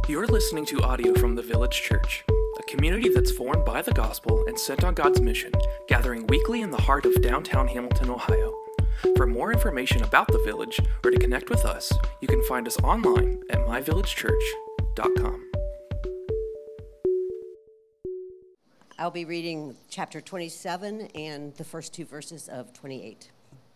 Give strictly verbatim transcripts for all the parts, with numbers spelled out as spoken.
You're listening to audio from the Village Church, a community that's formed by the gospel and sent on God's mission, gathering weekly in the heart of downtown Hamilton, Ohio. For more information about the Village or to connect with us, you can find us online at my village church dot com. I'll be reading chapter twenty-seven and the first two verses of twenty-eight.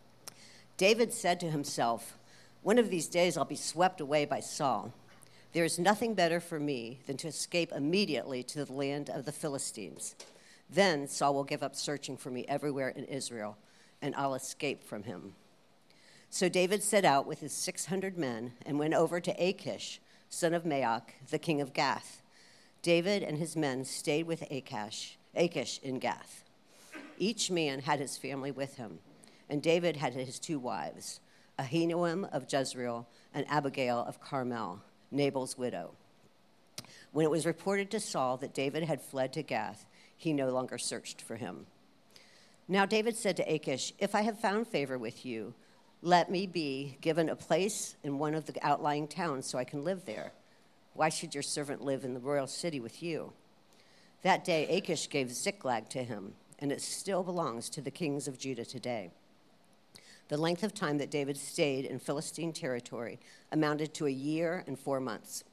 David said to himself, "One of these days I'll be swept away by Saul. There is nothing better for me than to escape immediately to the land of the Philistines. Then Saul will give up searching for me everywhere in Israel, and I'll escape from him." So David set out with his six hundred men and went over to Achish, son of Maoch, the king of Gath. David and his men stayed with Achish, Achish in Gath. Each man had his family with him, and David had his two wives, Ahinoam of Jezreel and Abigail of Carmel, Nabal's widow. When it was reported to Saul that David had fled to Gath, he no longer searched for him. Now David said to Achish, "If I have found favor with you, let me be given a place in one of the outlying towns so I can live there. Why should your servant live in the royal city with you?" That day Achish gave Ziklag to him, and it still belongs to the kings of Judah today. The length of time that David stayed in Philistine territory amounted to a year and four months.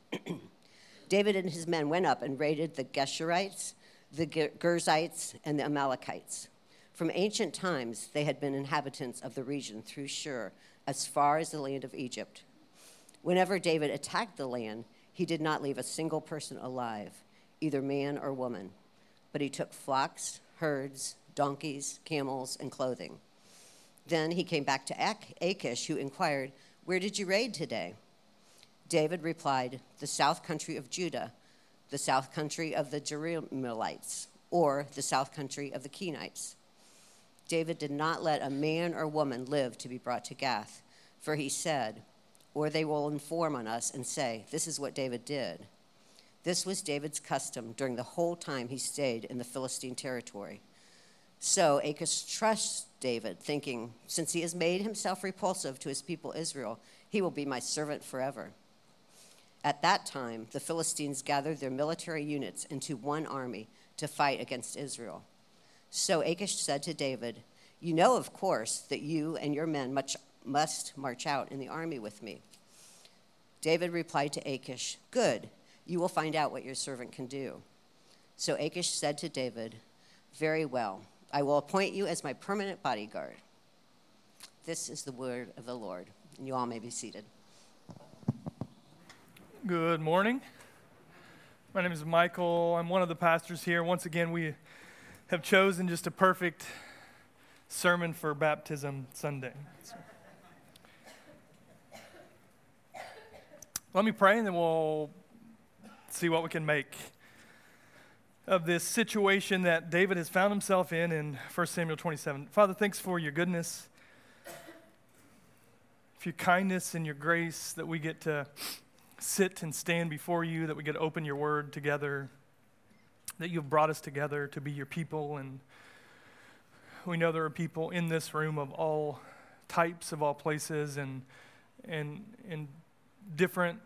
David and his men went up and raided the Geshurites, the Girzites, and the Amalekites. From ancient times, they had been inhabitants of the region through Shur, as far as the land of Egypt. Whenever David attacked the land, he did not leave a single person alive, either man or woman, but he took flocks, herds, donkeys, camels, and clothing. Then he came back to Achish, who inquired, "Where did you raid today?" David replied, "The south country of Judah, the south country of the Jerahmeelites, or the south country of the Kenites." David did not let a man or woman live to be brought to Gath, for he said, "Or they will inform on us and say, 'This is what David did.'" This was David's custom during the whole time he stayed in the Philistine territory. So Achish trusts David, thinking, "Since he has made himself repulsive to his people Israel, he will be my servant forever." At that time, the Philistines gathered their military units into one army to fight against Israel. So Achish said to David, "You know, of course, that you and your men much must march out in the army with me." David replied to Achish, "Good, you will find out what your servant can do." So Achish said to David, "Very well, I will appoint you as my permanent bodyguard." This is the word of the Lord, and you all may be seated. Good morning. My name is Michael. I'm one of the pastors here. Once again, we have chosen just a perfect sermon for Baptism Sunday. So, let me pray, and then we'll see what we can make of this situation that David has found himself in in First Samuel twenty-seven. Father, thanks for your goodness, for your kindness and your grace that we get to sit and stand before you, that we get to open your word together, that you've brought us together to be your people. And we know there are people in this room of all types, of all places, and and in different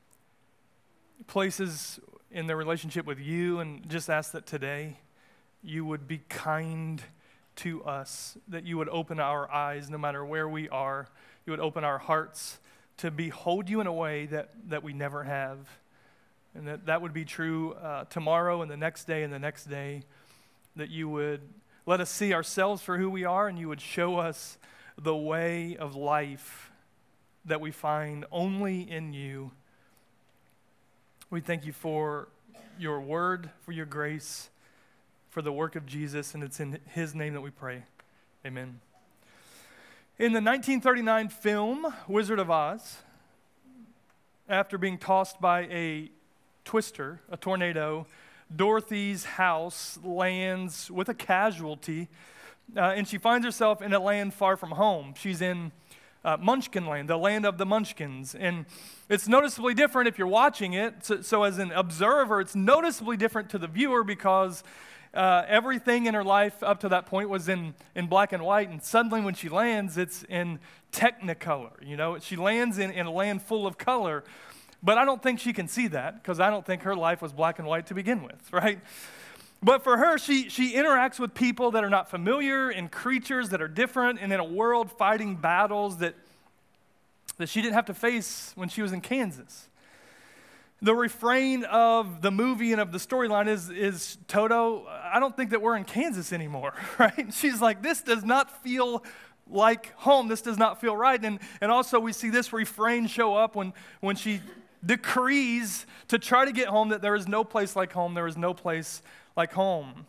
places in their relationship with you, and just ask that today you would be kind to us, that you would open our eyes no matter where we are. You would open our hearts to behold you in a way that, that we never have, and that that would be true uh, tomorrow and the next day and the next day, that you would let us see ourselves for who we are, and you would show us the way of life that we find only in you. We thank you for your word, for your grace, for the work of Jesus, and it's in his name that we pray. Amen. In the nineteen thirty-nine film, Wizard of Oz, after being tossed by a twister, a tornado, Dorothy's house lands with a casualty, uh, and she finds herself in a land far from home. She's in Uh, Munchkin Land, the land of the Munchkins. And it's noticeably different if you're watching it. So, so as an observer, it's noticeably different to the viewer because uh, everything in her life up to that point was in, in black and white. And suddenly when she lands, it's in Technicolor. You know, she lands in, in a land full of color. But I don't think she can see that because I don't think her life was black and white to begin with, right? But for her, she, she interacts with people that are not familiar and creatures that are different and in a world fighting battles that, that she didn't have to face when she was in Kansas. The refrain of the movie and of the storyline is, is Toto, I don't think that we're in Kansas anymore, right? She's like, this does not feel like home. This does not feel right. And, and also we see this refrain show up when, when she decrees to try to get home that there is no place like home. There is no place like home.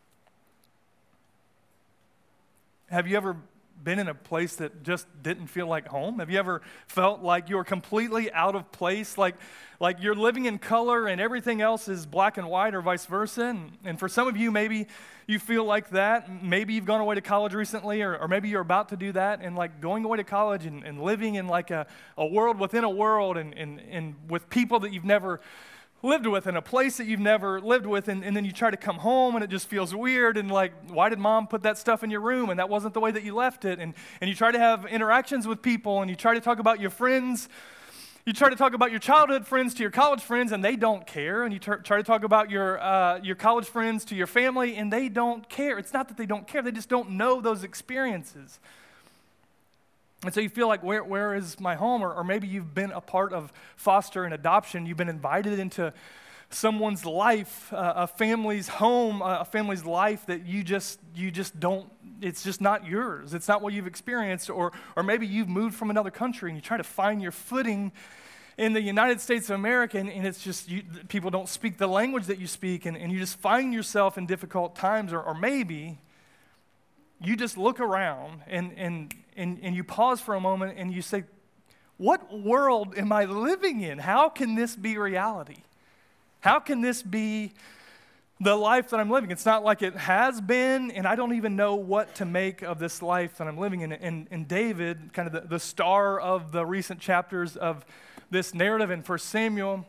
Have you ever been in a place that just didn't feel like home? Have you ever felt like you were completely out of place, like like you're living in color and everything else is black and white or vice versa? And, and for some of you, maybe you feel like that. Maybe you've gone away to college recently, or, or maybe you're about to do that, and like going away to college and, and living in like a, a world within a world and, and, and with people that you've never lived with in a place that you've never lived with, and, and then you try to come home and it just feels weird, and like, why did mom put that stuff in your room and that wasn't the way that you left it? And, and you try to have interactions with people, and you try to talk about your friends. You try to talk about your childhood friends to your college friends, and they don't care. And you tr- try to talk about your uh, your college friends to your family, and they don't care. It's not that they don't care. They just don't know those experiences. And so you feel like, where where is my home? Or, or maybe you've been a part of foster and adoption. You've been invited into someone's life, uh, a family's home, uh, a family's life that you just you just don't, it's just not yours. It's not what you've experienced. Or or maybe you've moved from another country and you try to find your footing in the United States of America, and, and it's just, you, people don't speak the language that you speak, and, and you just find yourself in difficult times. Or, or maybe you just look around and, and, and, and you pause for a moment and you say, what world am I living in? How can this be reality? How can this be the life that I'm living? It's not like it has been, and I don't even know what to make of this life that I'm living in. And, and David, kind of the, the star of the recent chapters of this narrative in First Samuel,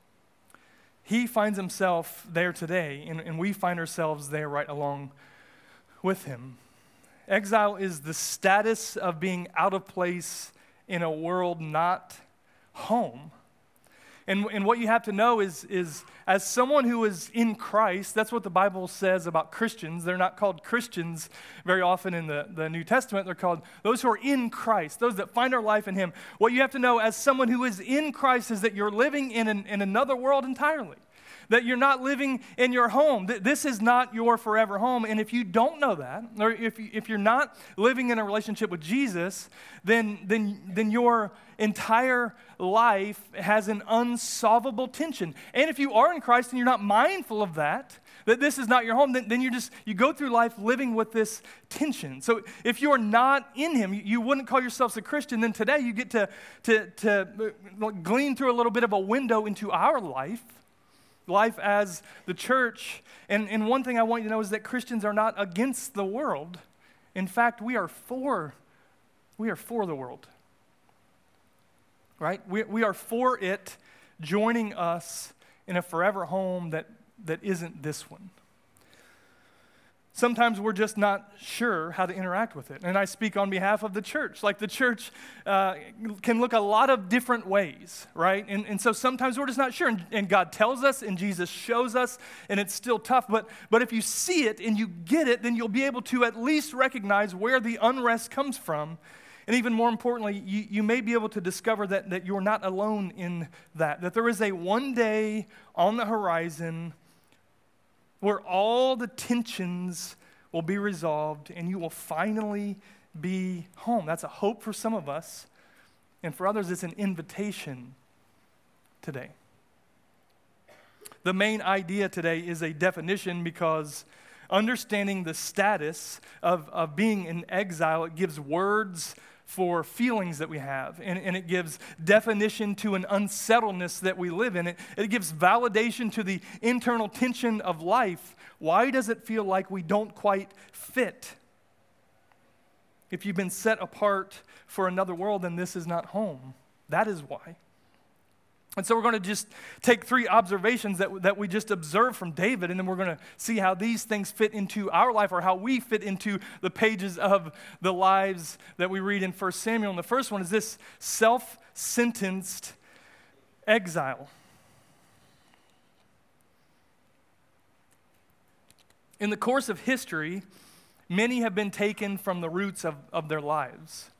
he finds himself there today, and, and we find ourselves there right along with him. Exile is the status of being out of place in a world not home. And, and what you have to know is, is, as someone who is in Christ, that's what the Bible says about Christians. They're not called Christians very often in the, the New Testament. They're called those who are in Christ, those that find our life in Him. What you have to know as someone who is in Christ is that you're living in, an, in another world entirely. That you're not living in your home. This is not your forever home. And if you don't know that, or if, you, if you're not living in a relationship with Jesus, then, then, then your entire life has an unsolvable tension. And if you are in Christ and you're not mindful of that, that this is not your home, then, then you just, you go through life living with this tension. So if you're not in Him, you, you wouldn't call yourselves a Christian, then today you get to, to, to glean through a little bit of a window into our life, life as the church. And, and one thing I want you to know is that Christians are not against the world. In fact, we are for, we are for the world. Right? We, we are for it joining us in a forever home that, that isn't this one. Sometimes we're just not sure how to interact with it. And I speak on behalf of the church. Like the church uh, can look a lot of different ways, right? And, and so sometimes we're just not sure. And, and God tells us and Jesus shows us, and it's still tough. But, but if you see it and you get it, then you'll be able to at least recognize where the unrest comes from. And even more importantly, you, you may be able to discover that, that you're not alone in that. That there is a one day on the horizon where all the tensions will be resolved and you will finally be home. That's a hope for some of us. And for others, it's an invitation today. The main idea today is a definition, because understanding the status of, of being in exile, it gives words for feelings that we have, and, and it gives definition to an unsettledness that we live in. It, it gives validation to the internal tension of life. Why does it feel like we don't quite fit? If you've been set apart for another world, then this is not home. That is why. And so we're going to just take three observations that, that we just observed from David, and then we're going to see how these things fit into our life, or how we fit into the pages of the lives that we read in First Samuel. And the first one is this: self-sentenced exile. In the course of history, many have been taken from the roots of, of their lives,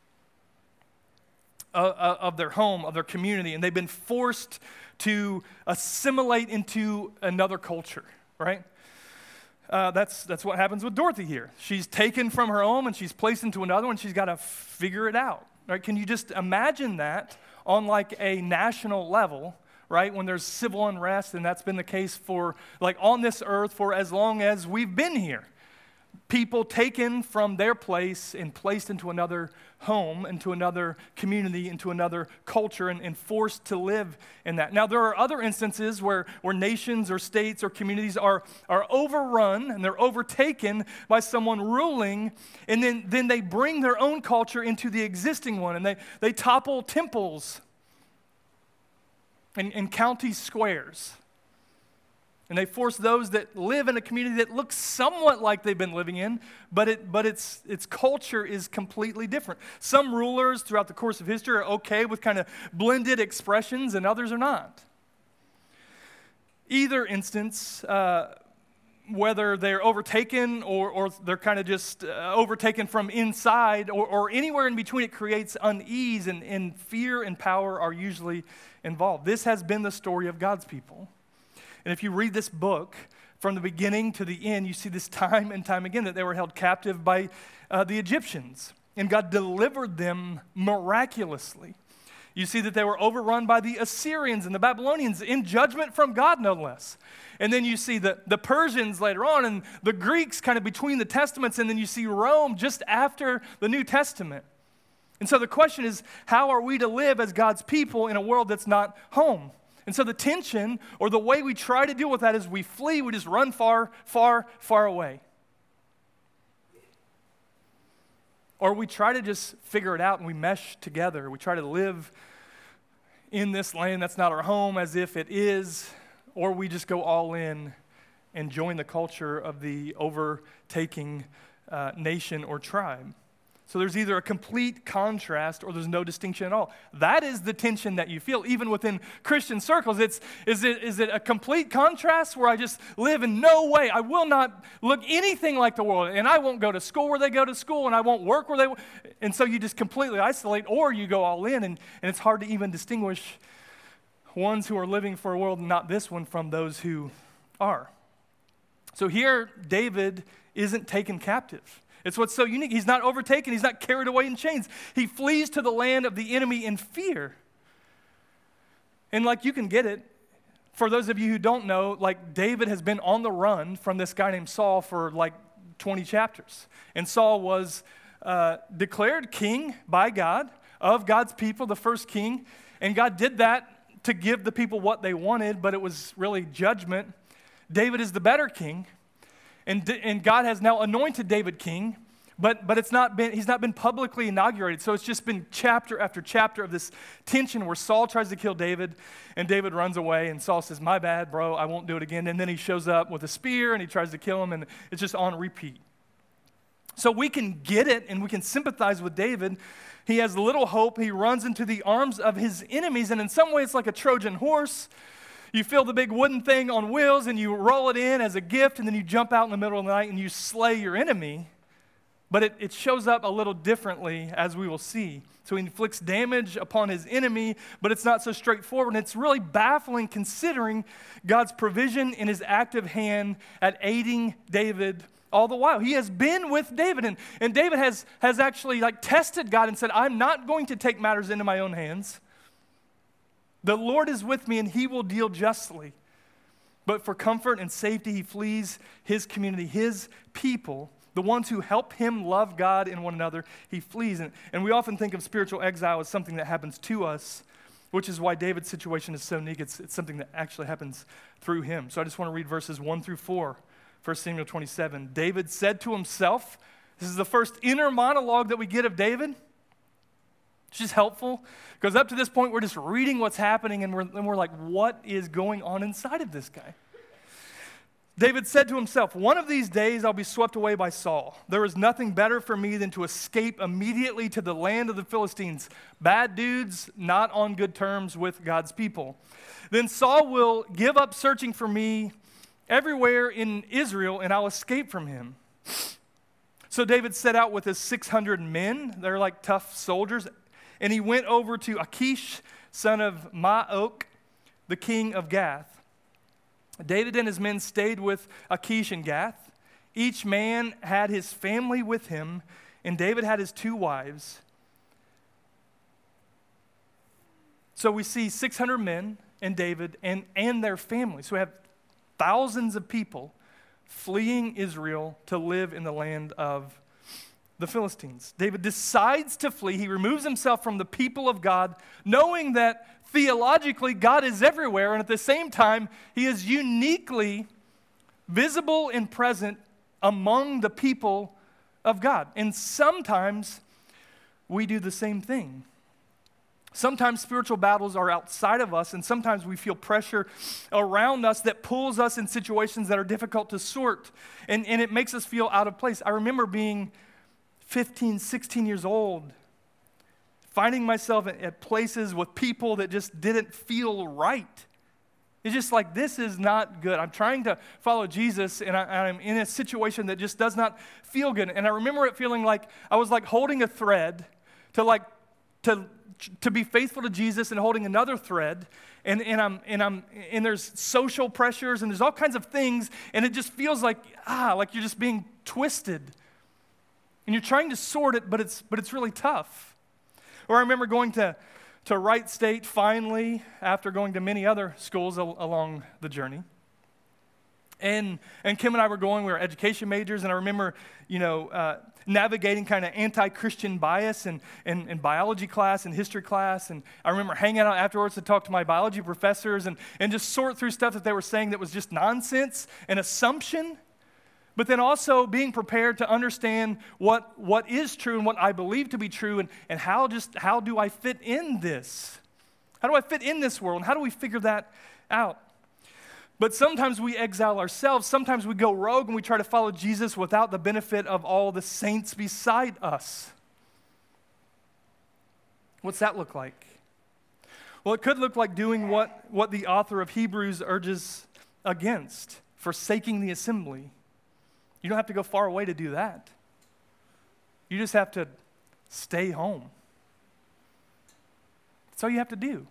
uh, of their home, of their community, and they've been forced to assimilate into another culture, right? Uh, that's, that's what happens with Dorothy here. She's taken from her home and she's placed into another one. She's got to figure it out, right? Can you just imagine that on like a national level, right? When there's civil unrest, and that's been the case for like on this earth for as long as we've been here. People taken from their place and placed into another home, into another community, into another culture, and, and forced to live in that. Now, there are other instances where, where nations or states or communities are, are overrun and they're overtaken by someone ruling, and then, then they bring their own culture into the existing one, and they, they topple temples and, and county squares. And they force those that live in a community that looks somewhat like they've been living in, but it but its its culture is completely different. Some rulers throughout the course of history are okay with kind of blended expressions, and others are not. Either instance, uh, whether they're overtaken or, or they're kind of just uh, overtaken from inside or, or anywhere in between, it creates unease, and, and fear and power are usually involved. This has been the story of God's people. And if you read this book from the beginning to the end, you see this time and time again that they were held captive by uh, the Egyptians, and God delivered them miraculously. You see that they were overrun by the Assyrians and the Babylonians in judgment from God, no less. And then you see the, the Persians later on, and the Greeks kind of between the Testaments, and then you see Rome just after the New Testament. And so the question is, how are we to live as God's people in a world that's not home? And so the tension, or the way we try to deal with that, is we flee, we just run far, far, far away. Or we try to just figure it out and we mesh together. We try to live in this land that's not our home as if it is, or we just go all in and join the culture of the overtaking uh, nation or tribe. So there's either a complete contrast or there's no distinction at all. That is the tension that you feel, even within Christian circles. It's, is it, is it a complete contrast where I just live in no way? I will not look anything like the world, and I won't go to school where they go to school, and I won't work where they and so you just completely isolate, or you go all in, and, and it's hard to even distinguish ones who are living for a world, not this one, from those who are. So here, David isn't taken captive. It's what's so unique. He's not overtaken. He's not carried away in chains. He flees to the land of the enemy in fear. And like, you can get it. For those of you who don't know, like, David has been on the run from this guy named Saul for like twenty chapters. And Saul was uh, declared king by God of God's people, the first king. And God did that to give the people what they wanted, but it was really judgment. David is the better king. And, and God has now anointed David king, but, but it's not been, he's not been publicly inaugurated. So it's just been chapter after chapter of this tension where Saul tries to kill David, and David runs away, and Saul says, my bad, bro, I won't do it again. And then he shows up with a spear, and he tries to kill him, and it's just on repeat. So we can get it, and we can sympathize with David. He has little hope. He runs into the arms of his enemies, and in some ways it's like a Trojan horse. You feel the big wooden thing on wheels, and you roll it in as a gift, and then you jump out in the middle of the night and you slay your enemy. But it, it shows up a little differently, as we will see. So he inflicts damage upon his enemy, but it's not so straightforward. And it's really baffling considering God's provision in his active hand at aiding David all the while. He has been with David, and, and David has, has actually like tested God and said, I'm not going to take matters into my own hands. The Lord is with me, and he will deal justly. But for comfort and safety, he flees his community, his people, the ones who help him love God and one another. He flees. And, and we often think of spiritual exile as something that happens to us, which is why David's situation is so unique. It's, it's something that actually happens through him. So I just want to read verses one through four, First Samuel twenty-seven. David said to himself, this is the first inner monologue that we get of David. It's just helpful, because up to this point, we're just reading what's happening, and we're, and we're like, what is going on inside of this guy? David said to himself, one of these days I'll be swept away by Saul. There is nothing better for me than to escape immediately to the land of the Philistines. Bad dudes, not on good terms with God's people. Then Saul will give up searching for me everywhere in Israel, and I'll escape from him. So David set out with his six hundred men. They're like tough soldiers. And he went over to Achish, son of Maok, the king of Gath. David and his men stayed with Achish in Gath. Each man had his family with him, and David had his two wives. So we see six hundred men and David and, and their families. So we have thousands of people fleeing Israel to live in the land of the Philistines. David decides to flee. He removes himself from the people of God, knowing that theologically God is everywhere, and at the same time, he is uniquely visible and present among the people of God. And sometimes we do the same thing. Sometimes spiritual battles are outside of us, and sometimes we feel pressure around us that pulls us in situations that are difficult to sort, and, and it makes us feel out of place. I remember being fifteen, sixteen years old, finding myself at, at places with people that just didn't feel right. It's just like, this is not good. I'm trying to follow Jesus, and, I, and I'm in a situation that just does not feel good. And I remember it feeling like I was like holding a thread to like, to to be faithful to Jesus, and holding another thread, and, and I'm and I'm and there's social pressures, and there's all kinds of things, and it just feels like ah, like you're just being twisted. And you're trying to sort it, but it's but it's really tough. Or I remember going to, to Wright State finally, after going to many other schools al- along the journey. And and Kim and I were going, we were education majors, and I remember, you know, uh, navigating kind of anti-Christian bias in, in, in biology class and history class. And I remember hanging out afterwards to talk to my biology professors and, and just sort through stuff that they were saying that was just nonsense and assumption. But then also being prepared to understand what, what is true and what I believe to be true, and, and how just how do I fit in this? How do I fit in this world? And how do we figure that out? But sometimes we exile ourselves. Sometimes we go rogue and we try to follow Jesus without the benefit of all the saints beside us. What's that look like? Well, it could look like doing what, what the author of Hebrews urges against, forsaking the assembly. You don't have to go far away to do that. You just have to stay home. That's all you have to do.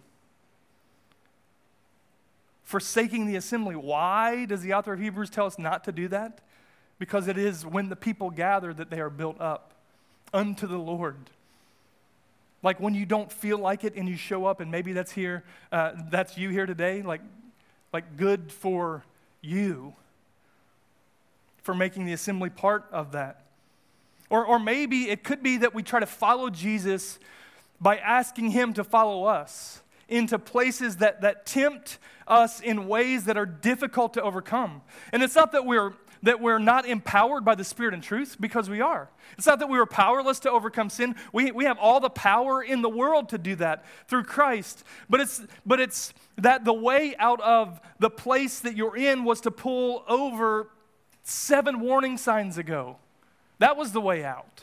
Forsaking the assembly. Why does the author of Hebrews tell us not to do that? Because it is when the people gather that they are built up unto the Lord. Like when you don't feel like it and you show up, and maybe that's here, uh, that's you here today, like, like good for you for making the assembly part of that. Or, or maybe it could be that we try to follow Jesus by asking him to follow us into places that, that tempt us in ways that are difficult to overcome. And it's not that we're that we're not empowered by the Spirit and truth, because we are. It's not that we were powerless to overcome sin. We, we have all the power in the world to do that through Christ. But it's but it's that the way out of the place that you're in was to pull over seven warning signs ago. That was the way out.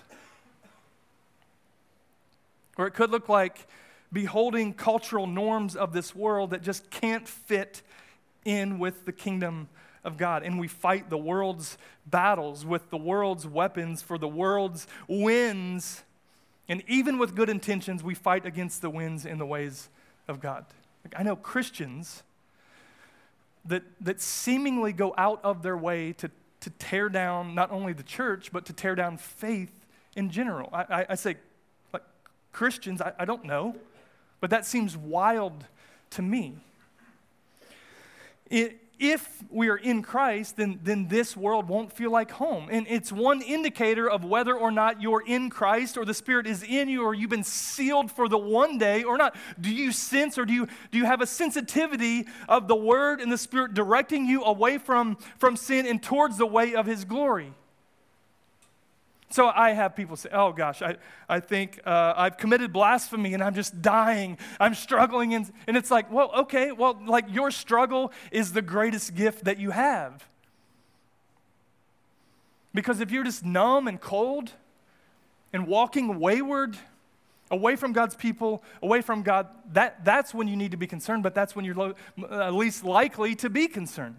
Or it could look like beholding cultural norms of this world that just can't fit in with the kingdom of God. And we fight the world's battles with the world's weapons for the world's wins. And even with good intentions, we fight against the winds in the ways of God. Like, I know Christians that, that seemingly go out of their way to, to tear down not only the church, but to tear down faith in general. I, I, I say, like, Christians, I, I don't know. But that seems wild to me. It, if we are in Christ, then, then this world won't feel like home. And it's one indicator of whether or not you're in Christ, or the Spirit is in you, or you've been sealed for the one day or not. Do you sense, or do you, do you have a sensitivity of the Word and the Spirit directing you away from, from sin and towards the way of His glory? So I have people say, oh gosh, I, I think uh, I've committed blasphemy and I'm just dying. I'm struggling. And, and it's like, well, okay, well, like your struggle is the greatest gift that you have. Because if you're just numb and cold and walking wayward, away from God's people, away from God, that, that's when you need to be concerned, but that's when you're lo- uh, least likely to be concerned.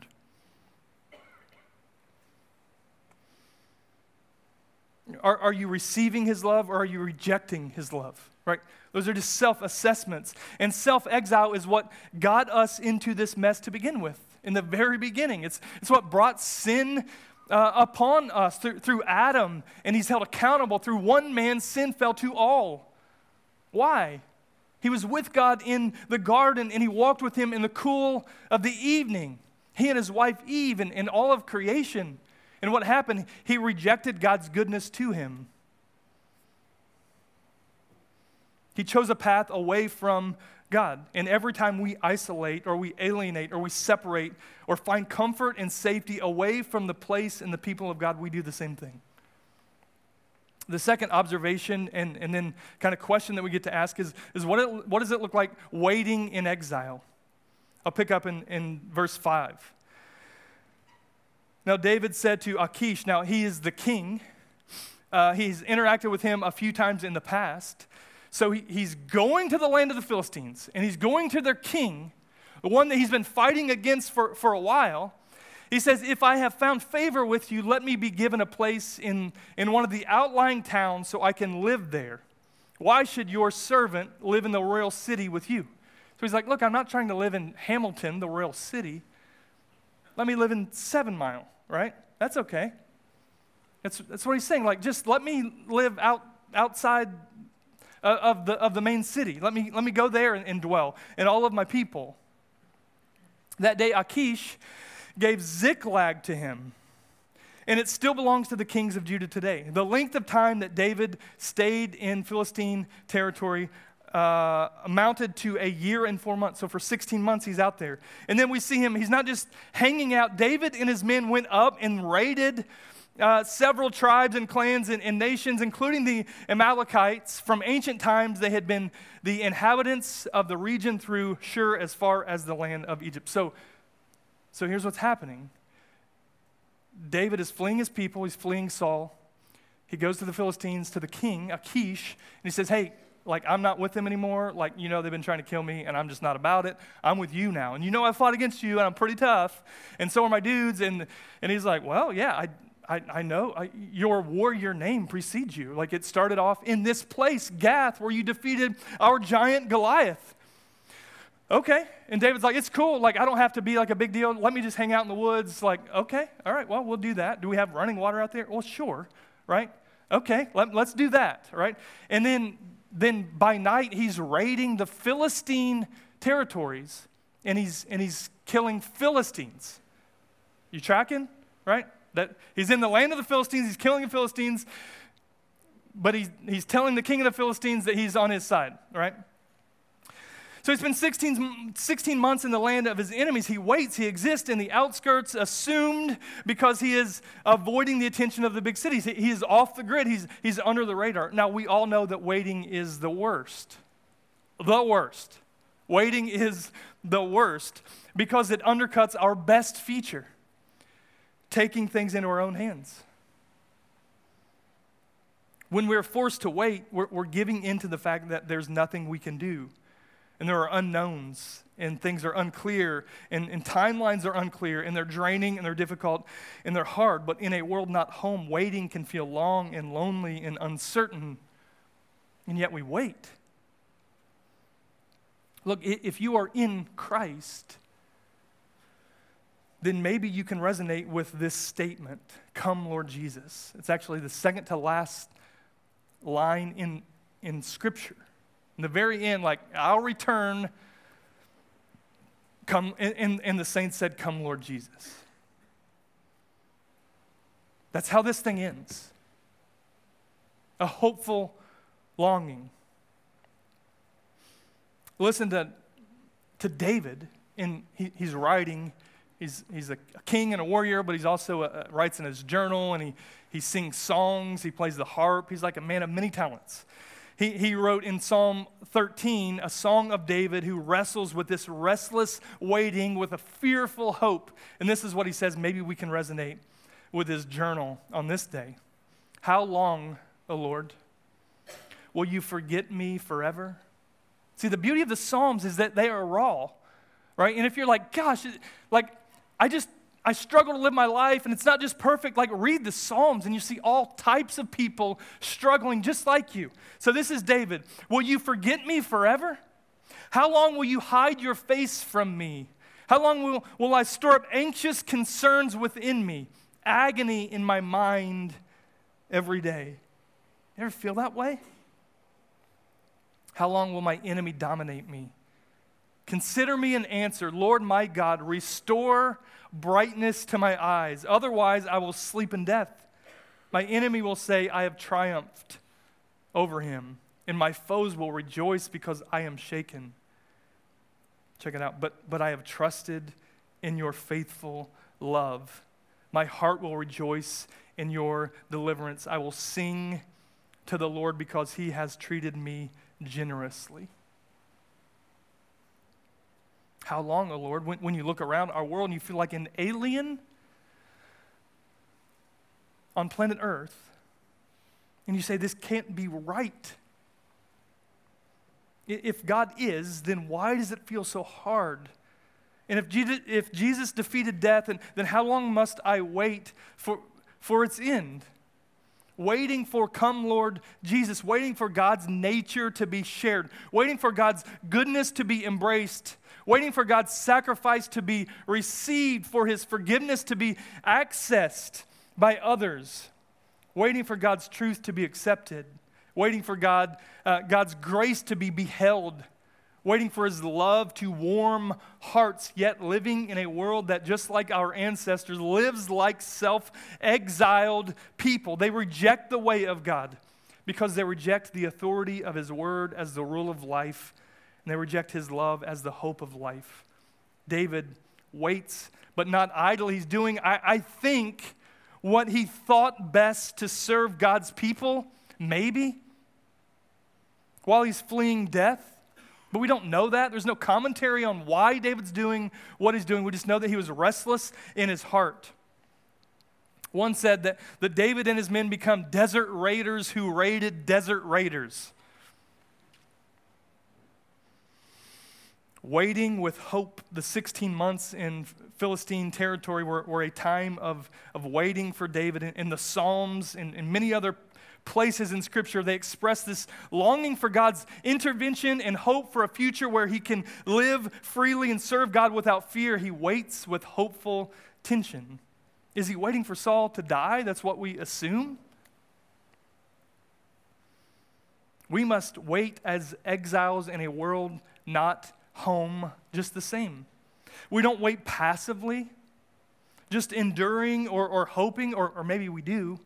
Are, are you receiving his love or are you rejecting his love? Right? Those are just self-assessments. And self-exile is what got us into this mess to begin with. In the very beginning. It's, it's what brought sin uh, upon us through, through Adam. And he's held accountable. Through one man, sin fell to all. Why? He was with God in the garden and he walked with him in the cool of the evening. He and his wife Eve and, and all of creation. And what happened? He rejected God's goodness to him. He chose a path away from God. And every time we isolate or we alienate or we separate or find comfort and safety away from the place and the people of God, we do the same thing. The second observation and, and then kind of question that we get to ask is, is what, it, what does it look like waiting in exile? I'll pick up in, in verse five. Now David said to Achish, now he is the king. Uh, he's interacted with him a few times in the past. So he, he's going to the land of the Philistines, and he's going to their king, the one that he's been fighting against for, for a while. He says, if I have found favor with you, let me be given a place in, in one of the outlying towns so I can live there. Why should your servant live in the royal city with you? So he's like, look, I'm not trying to live in Hamilton, the royal city. Let me live in Seven Mile, right? That's okay. That's, that's what he's saying. Like, just let me live out outside of the of the main city. Let me let me go there and, and dwell, and all of my people. That day Achish gave Ziklag to him, and it still belongs to the kings of Judah today. The length of time that David stayed in Philistine territory uh, amounted to a year and four months. So for sixteen months he's out there. And then we see him, he's not just hanging out. David and his men went up and raided Uh, several tribes and clans and, and nations, including the Amalekites. From ancient times, they had been the inhabitants of the region through Shur as far as the land of Egypt. So, so here's what's happening. David is fleeing his people. He's fleeing Saul. He goes to the Philistines, to the king, Achish, and he says, hey, like, I'm not with them anymore. Like, you know, they've been trying to kill me, and I'm just not about it. I'm with you now. And you know I fought against you, and I'm pretty tough, and so are my dudes. And, and he's like, well, yeah, I I, I know I, your warrior name precedes you. Like, it started off in this place, Gath, where you defeated our giant Goliath. Okay. And David's like, it's cool. Like, I don't have to be like a big deal. Let me just hang out in the woods. Like, okay. All right. Well, we'll do that. Do we have running water out there? Well, sure. Right. Okay. Let, let's do that. Right. And then, then by night, he's raiding the Philistine territories, and he's, and he's killing Philistines. You tracking? Right. That he's in the land of the Philistines, he's killing the Philistines, but he's, he's telling the king of the Philistines that he's on his side, right? So he's been sixteen, sixteen months in the land of his enemies. He waits, he exists in the outskirts, assumed because he is avoiding the attention of the big cities. He, he is off the grid, he's, he's under the radar. Now, we all know that waiting is the worst. The worst. Waiting is the worst because it undercuts our best feature. Taking things into our own hands. When we're forced to wait, we're, we're giving into the fact that there's nothing we can do. And there are unknowns, and things are unclear, and, and timelines are unclear, and they're draining, and they're difficult, and they're hard. But in a world not home, waiting can feel long and lonely and uncertain, and yet we wait. Look, if you are in Christ, then maybe you can resonate with this statement, come Lord Jesus. It's actually the second to last line in, in Scripture. In the very end, like, I'll return, come, and, and the saints said, come Lord Jesus. That's how this thing ends. A hopeful longing. Listen to, to David, and he, he's writing. He's, he's a king and a warrior, but he's also a, writes in his journal, and he, he sings songs. He plays the harp. He's like a man of many talents. He, he wrote in Psalm thirteen a song of David who wrestles with this restless waiting with a fearful hope. And this is what he says. Maybe we can resonate with his journal on this day. How long, O Lord, will you forget me forever? See, the beauty of the Psalms is that they are raw, right? And if you're like, gosh, like, I just, I struggle to live my life and it's not just perfect, like read the Psalms and you see all types of people struggling just like you. So this is David. Will you forget me forever? How long will you hide your face from me? How long will, will I store up anxious concerns within me, agony in my mind every day? You ever feel that way? How long will my enemy dominate me? Consider me and answer, Lord my God, restore brightness to my eyes. Otherwise, I will sleep in death. My enemy will say, I have triumphed over him, and my foes will rejoice because I am shaken. Check it out. But, but I have trusted in your faithful love. My heart will rejoice in your deliverance. I will sing to the Lord because he has treated me generously. How long, O Lord, when, when you look around our world and you feel like an alien on planet Earth, and you say, this can't be right. If God is, then why does it feel so hard? And if Jesus, if Jesus defeated death, then, then how long must I wait for, for its end? Waiting for come Lord Jesus, waiting for God's nature to be shared, waiting for God's goodness to be embraced, waiting for God's sacrifice to be received, for his forgiveness to be accessed by others, waiting for God's truth to be accepted, waiting for God, uh, God's grace to be beheld, waiting for his love to warm hearts, yet living in a world that, just like our ancestors, lives like self-exiled people. They reject the way of God because they reject the authority of his word as the rule of life, and they reject his love as the hope of life. David waits, but not idle. He's doing, I, I think, what he thought best to serve God's people, maybe, while he's fleeing death. But we don't know that. There's no commentary on why David's doing what he's doing. We just know that he was restless in his heart. One said that, that David and his men become desert raiders who raided desert raiders. Waiting with hope, the sixteen months in Philistine territory were, were a time of, of waiting for David. In, in the Psalms and in, in many other places in Scripture, they express this longing for God's intervention and hope for a future where he can live freely and serve God without fear. He waits with hopeful tension. Is he waiting for Saul to die? That's what we assume. We must wait as exiles in a world not home just the same. We don't wait passively, just enduring or, or hoping, or, or maybe we do.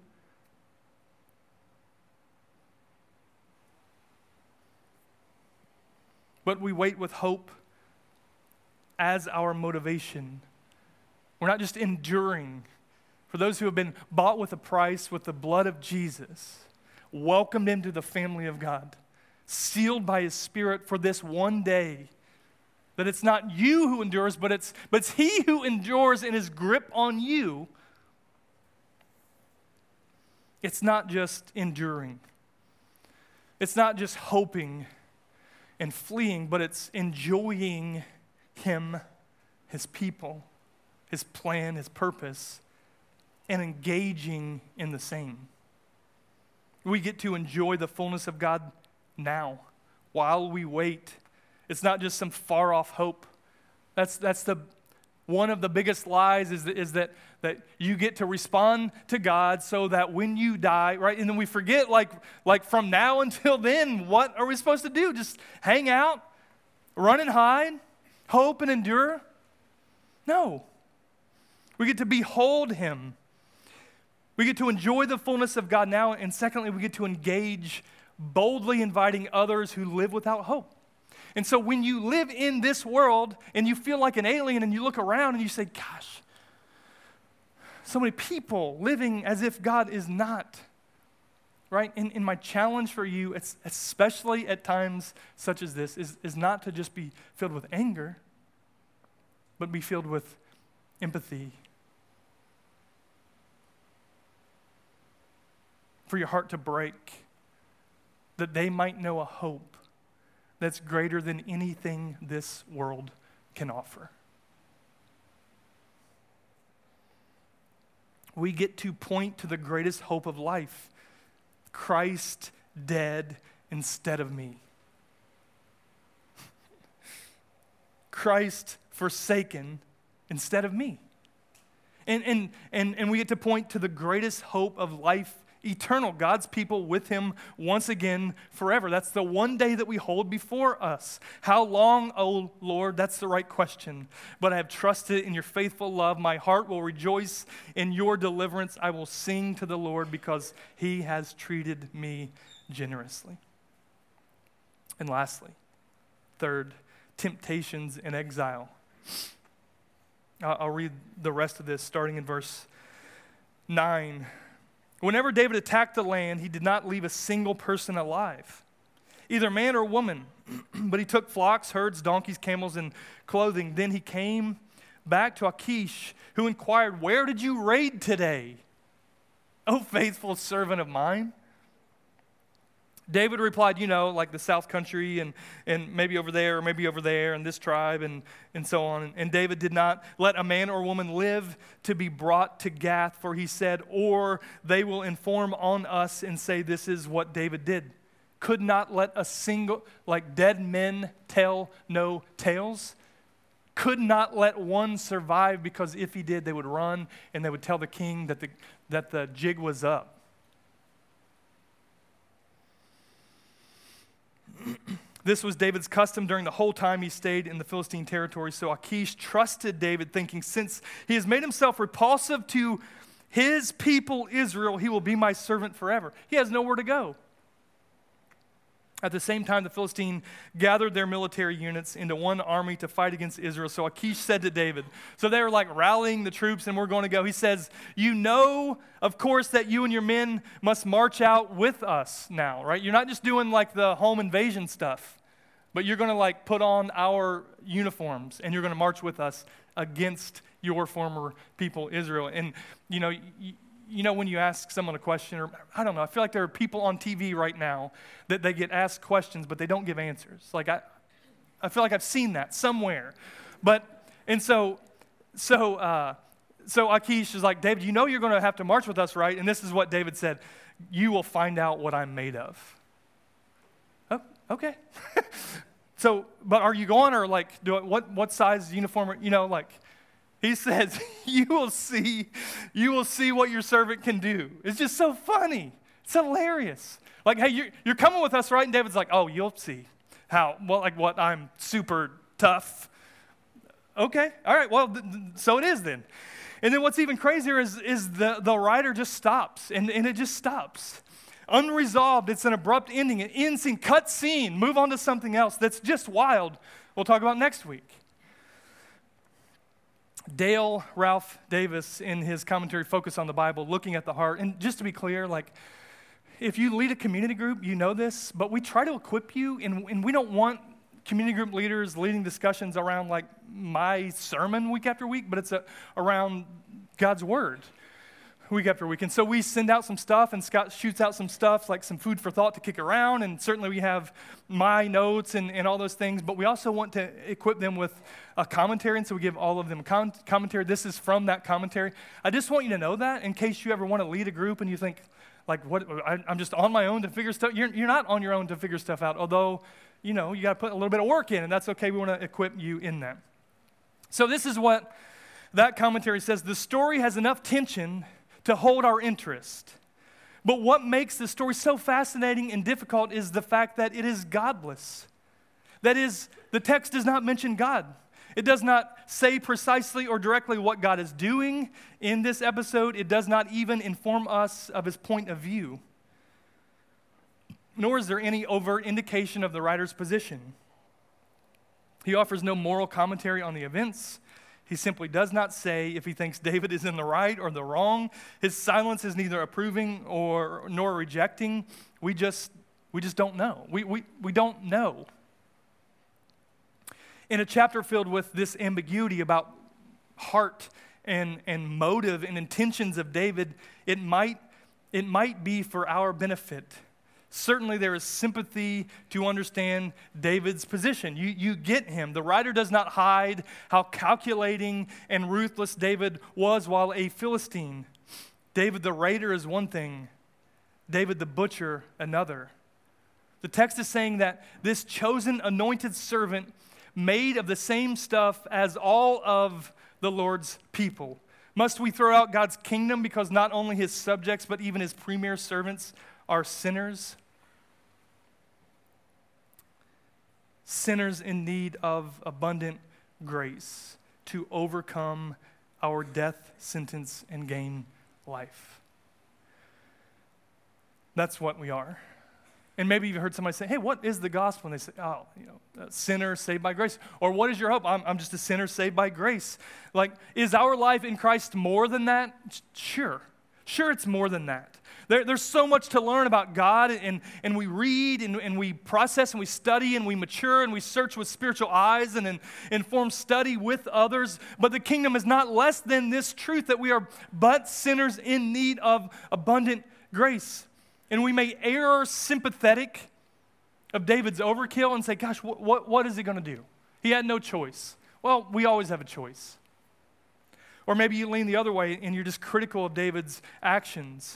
But we wait with hope as our motivation. We're not just enduring. For those who have been bought with a price, with the blood of Jesus, welcomed into the family of God, sealed by his Spirit for this one day, that it's not you who endures, but it's, but it's he who endures in his grip on you. It's not just enduring. It's not just hoping and fleeing, but it's enjoying him, his people, his plan, his purpose, and engaging in the same. We get to enjoy the fullness of God now, while we wait. It's not just some far-off hope. That's that's the one of the biggest lies is that, is that that you get to respond to God so that when you die, right? And then we forget, like like from now until then, what are we supposed to do? Just hang out, run and hide, hope and endure? No. We get to behold him. We get to enjoy the fullness of God now, and secondly, we get to engage boldly, inviting others who live without hope. And so when you live in this world and you feel like an alien and you look around and you say, gosh, so many people living as if God is not, right? And, and my challenge for you, it's, especially at times such as this, is, is not to just be filled with anger, but be filled with empathy, for your heart to break, that they might know a hope that's greater than anything this world can offer. We get to point to the greatest hope of life, Christ dead instead of me. Christ forsaken instead of me. And, and, and, and we get to point to the greatest hope of life eternal, God's people with him once again forever. That's the one day that we hold before us. How long, O Lord? That's the right question. But I have trusted in your faithful love. My heart will rejoice in your deliverance. I will sing to the Lord because he has treated me generously. And lastly, third, temptations in exile. I'll read the rest of this starting in verse nine. Whenever David attacked the land, he did not leave a single person alive, either man or woman, but he took flocks, herds, donkeys, camels, and clothing. Then he came back to Achish, who inquired, "Where did you raid today, O faithful servant of mine?" David replied, you know, like the south country and, and maybe over there or maybe over there and this tribe and, and so on. And David did not let a man or woman live to be brought to Gath, for he said, or they will inform on us and say this is what David did. Could not let a single, like dead men tell no tales. Could not let one survive, because if he did, they would run and they would tell the king that the, that the jig was up. This was David's custom during the whole time he stayed in the Philistine territory. So Achish trusted David, thinking, since he has made himself repulsive to his people Israel, he will be my servant forever. He has nowhere to go. At the same time, the Philistine gathered their military units into one army to fight against Israel. So Achish said to David, so they were like rallying the troops and we're going to go. He says, you know, of course, that you and your men must march out with us now, right? You're not just doing like the home invasion stuff, but you're going to like put on our uniforms and you're going to march with us against your former people, Israel. And, you know, y- You know, when you ask someone a question, or I don't know, I feel like there are people on T V right now that they get asked questions, but they don't give answers. Like, I I feel like I've seen that somewhere. But, and so, so, uh, so Achish is like, David, you know you're going to have to march with us, right? And this is what David said, you will find out what I'm made of. Oh, okay. So, but are you going, or like, do it, what, what size uniform, you know, like, he says, you will see, you will see what your servant can do. It's just so funny. It's hilarious. Like, hey, you're, you're coming with us, right? And David's like, oh, you'll see how, well, like what, I'm super tough. Okay, all right, well, th- th- so it is then. And then what's even crazier is, is the, the writer just stops, and, and it just stops. Unresolved, it's an abrupt ending, an end scene, cut scene, move on to something else that's just wild. We'll talk about next week. Dale Ralph Davis, in his commentary, Focus on the Bible, looking at the heart. And just to be clear, like, if you lead a community group, you know this, but we try to equip you, and, and we don't want community group leaders leading discussions around, like, my sermon week after week, but it's a, around God's Word week after week. And so we send out some stuff, and Scott shoots out some stuff, like some food for thought to kick around, and certainly we have my notes and, and all those things, but we also want to equip them with a commentary, and so we give all of them a com- commentary. This is from that commentary. I just want you to know that in case you ever want to lead a group and you think, like, what? I, I'm just on my own to figure stuff. You're, you're not on your own to figure stuff out, although, you know, you got to put a little bit of work in, and that's okay. We want to equip you in that. So this is what that commentary says. The story has enough tension to hold our interest. But what makes the story so fascinating and difficult is the fact that it is godless. That is, the text does not mention God. It does not say precisely or directly what God is doing in this episode. It does not even inform us of his point of view. Nor is there any overt indication of the writer's position. He offers no moral commentary on the events. He simply does not say if he thinks David is in the right or the wrong. His silence is neither approving or nor rejecting. We just we just don't know. We we we don't know. In a chapter filled with this ambiguity about heart and, and motive and intentions of David, it might it might be for our benefit. Certainly there is sympathy to understand David's position. You, you get him. The writer does not hide how calculating and ruthless David was while a Philistine. David the raider is one thing, David the butcher another. The text is saying that this chosen anointed servant made of the same stuff as all of the Lord's people. Must we throw out God's kingdom because not only his subjects but even his premier servants are sinners? Sinners in need of abundant grace to overcome our death sentence and gain life. That's what we are. And maybe you've heard somebody say, hey, what is the gospel? And they say, oh, you know, a sinner saved by grace. Or what is your hope? I'm, I'm just a sinner saved by grace. Like, is our life in Christ more than that? Sure. Sure, it's more than that. There, there's so much to learn about God, and, and we read, and, and we process, and we study, and we mature, and we search with spiritual eyes, and in, inform study with others. But the kingdom is not less than this truth that we are but sinners in need of abundant grace. And we may err sympathetic of David's overkill and say, gosh, what, what, what is he going to do? He had no choice. Well, we always have a choice. Or maybe you lean the other way and you're just critical of David's actions.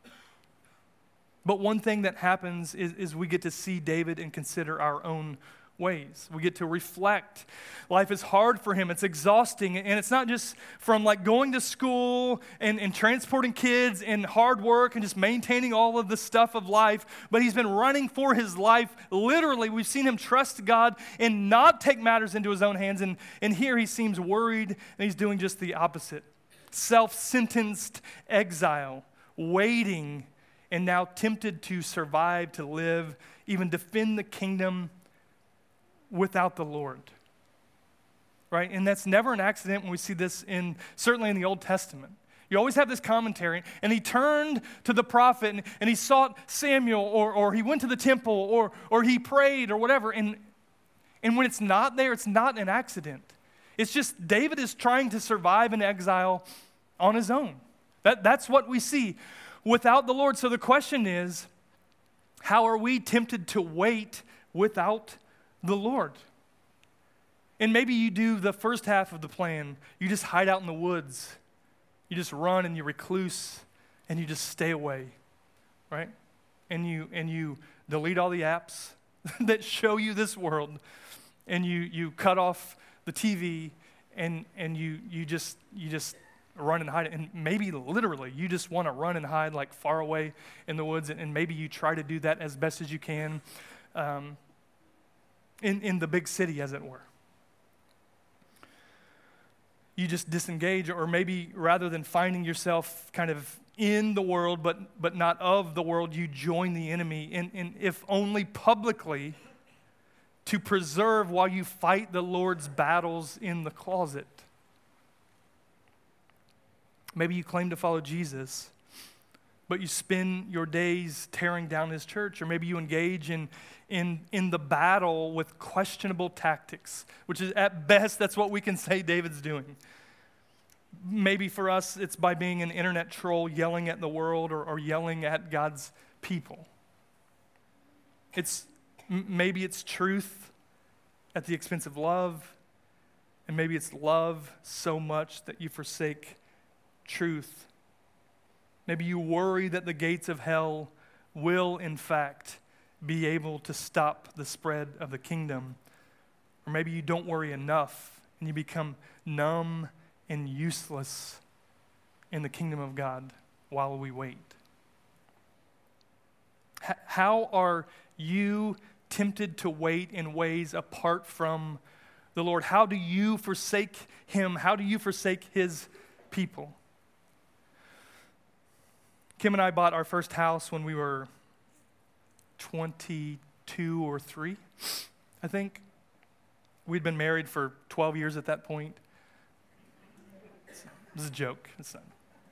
But one thing that happens is, is we get to see David and consider our own ways. We get to reflect. Life is hard for him. It's exhausting. And it's not just from like going to school and, and transporting kids and hard work and just maintaining all of the stuff of life, but he's been running for his life. Literally, we've seen him trust God and not take matters into his own hands. And, and here he seems worried and he's doing just the opposite. Self-sentenced exile, waiting, and now tempted to survive, to live, even defend the kingdom without the Lord, right? And that's never an accident when we see this in, certainly in the Old Testament. You always have this commentary, and he turned to the prophet, and, and he sought Samuel, or, or he went to the temple, or, or he prayed, or whatever, and, and when it's not there, it's not an accident. It's just David is trying to survive in exile on his own. That, that's what we see without the Lord. So the question is, how are we tempted to wait without the Lord? And maybe you do the first half of the plan. You just hide out in the woods. You just run and you recluse and you just stay away, right? And you and you delete all the apps that show you this world, and you you cut off the T V, and and you you just you just run and hide. And maybe literally you just want to run and hide like far away in the woods, and maybe you try to do that as best as you can. Um, In, in the big city, as it were. You just disengage, or maybe rather than finding yourself kind of in the world but but not of the world, you join the enemy, and, and if only publicly, to preserve while you fight the Lord's battles in the closet. Maybe you claim to follow Jesus, but you spend your days tearing down his church, or maybe you engage in in in the battle with questionable tactics, which is at best, that's what we can say David's doing. Maybe for us, it's by being an internet troll yelling at the world, or, or yelling at God's people. It's maybe it's truth at the expense of love, and maybe it's love so much that you forsake truth. Maybe you worry that the gates of hell will, in fact, be able to stop the spread of the kingdom. Or maybe you don't worry enough and you become numb and useless in the kingdom of God while we wait. H- how are you tempted to wait in ways apart from the Lord? How do you forsake him? How do you forsake his people? Kim and I bought our first house when we were twenty-two or three, I think. We'd been married for twelve years at that point. This is a joke. It's not.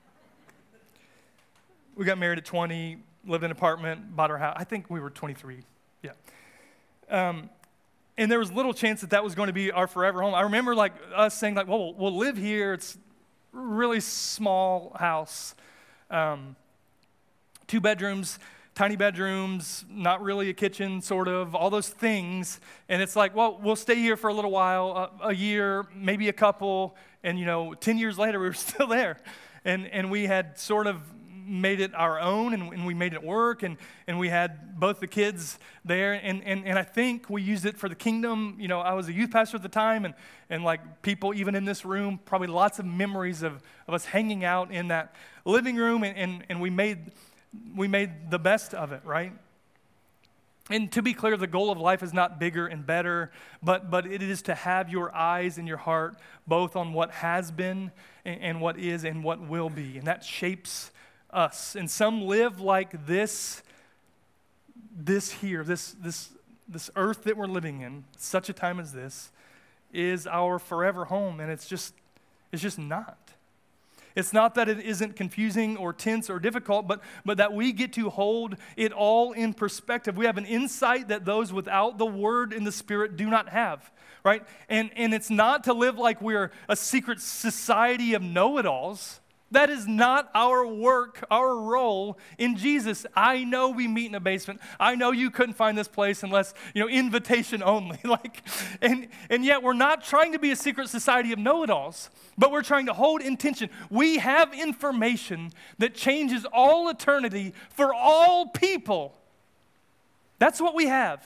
We got married at twenty, lived in an apartment, bought our house. I think we were twenty-three, yeah. Um, and there was little chance that that was going to be our forever home. I remember like us saying like, well, we'll, we'll live here. It's a really small house. Um, two bedrooms, tiny bedrooms, not really a kitchen, sort of, all those things. And it's like, well, we'll stay here for a little while, a, a year, maybe a couple, and, you know, ten years later, we were still there. And and we had sort of made it our own, and, and we made it work, and, and we had both the kids there, and, and, and I think we used it for the kingdom. You know, I was a youth pastor at the time, and, and like people even in this room, probably lots of memories of, of us hanging out in that living room, and, and, and we made we made the best of it, right? And to be clear, the goal of life is not bigger and better, but but it is to have your eyes and your heart both on what has been and, and what is and what will be, and that shapes us. And some live like this, this here, this this this earth that we're living in, such a time as this, is our forever home, and it's just it's just not. It's not that it isn't confusing or tense or difficult, but, but that we get to hold it all in perspective. We have an insight that those without the Word and the Spirit do not have, right? And, and it's not to live like we're a secret society of know-it-alls. That is not our work, our role in Jesus. I know we meet in a basement. I know you couldn't find this place unless, you know, invitation only. like, and, and yet we're not trying to be a secret society of know-it-alls, but we're trying to hold intention. We have information that changes all eternity for all people. That's what we have.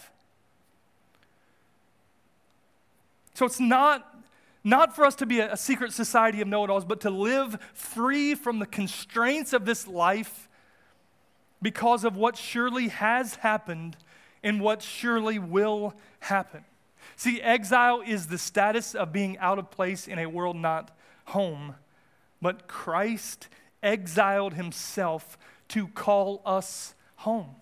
So it's not Not for us to be a, a secret society of know-it-alls, but to live free from the constraints of this life because of what surely has happened and what surely will happen. See, exile is the status of being out of place in a world not home, but Christ exiled himself to call us home.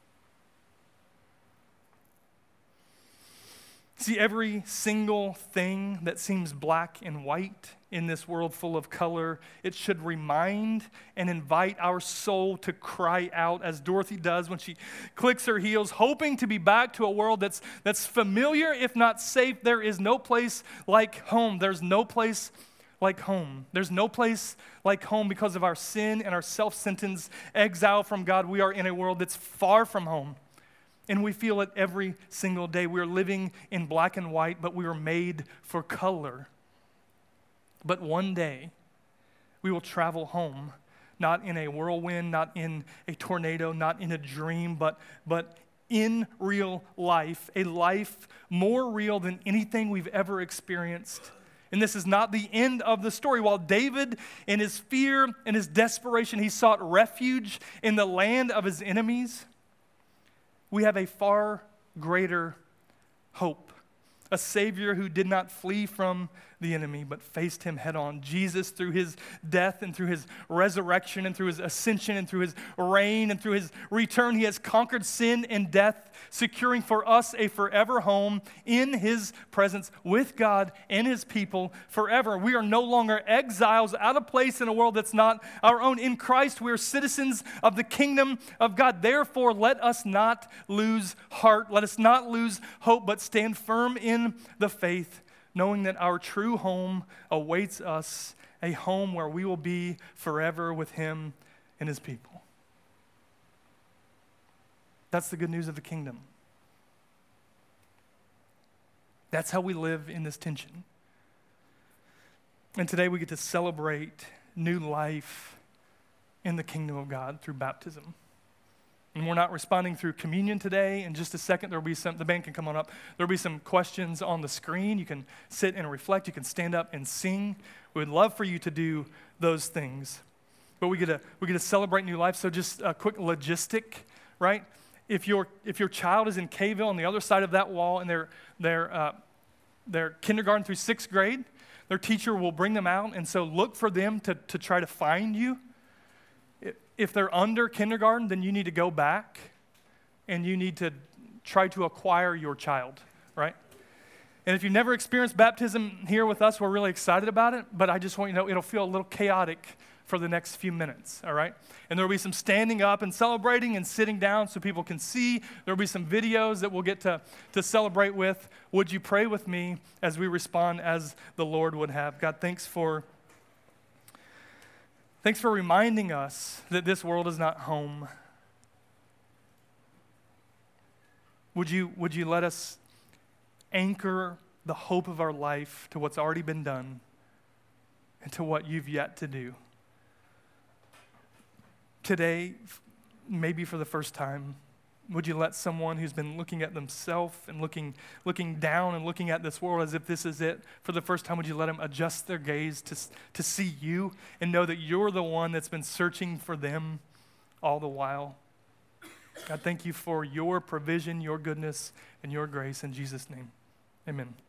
See, every single thing that seems black and white in this world full of color, it should remind and invite our soul to cry out, as Dorothy does when she clicks her heels, hoping to be back to a world that's, that's familiar, if not safe. There is no place like home. There's no place like home. There's no place like home because of our sin and our self-sentenced exile from God. We are in a world that's far from home. And we feel it every single day. We are living in black and white, but we were made for color. But one day, we will travel home, not in a whirlwind, not in a tornado, not in a dream, but, but in real life, a life more real than anything we've ever experienced. And this is not the end of the story. While David, in his fear and his desperation, he sought refuge in the land of his enemies, we have a far greater hope, a Savior who did not flee from the enemy, but faced him head on. Jesus, through his death and through his resurrection and through his ascension and through his reign and through his return, he has conquered sin and death, securing for us a forever home in his presence with God and his people forever. We are no longer exiles out of place in a world that's not our own. In Christ, we are citizens of the kingdom of God. Therefore, let us not lose heart. Let us not lose hope, but stand firm in the faith, knowing that our true home awaits us, a home where we will be forever with him and his people. That's the good news of the kingdom. That's how we live in this tension. And today we get to celebrate new life in the kingdom of God through baptism. And we're not responding through communion today. In just a second, there'll be some, the band can come on up. There'll be some questions on the screen. You can sit and reflect. You can stand up and sing. We would love for you to do those things. But we get to, we get to celebrate new life. So just a quick logistic, right? If your, if your child is in Kville on the other side of that wall and they're, they're, uh, they're kindergarten through sixth grade, their teacher will bring them out. And so look for them to, to try to find you. If they're under kindergarten, then you need to go back and you need to try to acquire your child, right? And if you've never experienced baptism here with us, we're really excited about it, but I just want you to know it'll feel a little chaotic for the next few minutes, all right? And there'll be some standing up and celebrating and sitting down so people can see. There'll be some videos that we'll get to, to celebrate with. Would you pray with me as we respond as the Lord would have? God, thanks for Thanks for reminding us that this world is not home, Would you, would you let us anchor the hope of our life to what's already been done and to what you've yet to do? Today, maybe for the first time, would you let someone who's been looking at themselves and looking, looking down and looking at this world as if this is it, for the first time, would you let them adjust their gaze to, to see you and know that you're the one that's been searching for them all the while? God, thank you for your provision, your goodness, and your grace. In Jesus' name, amen.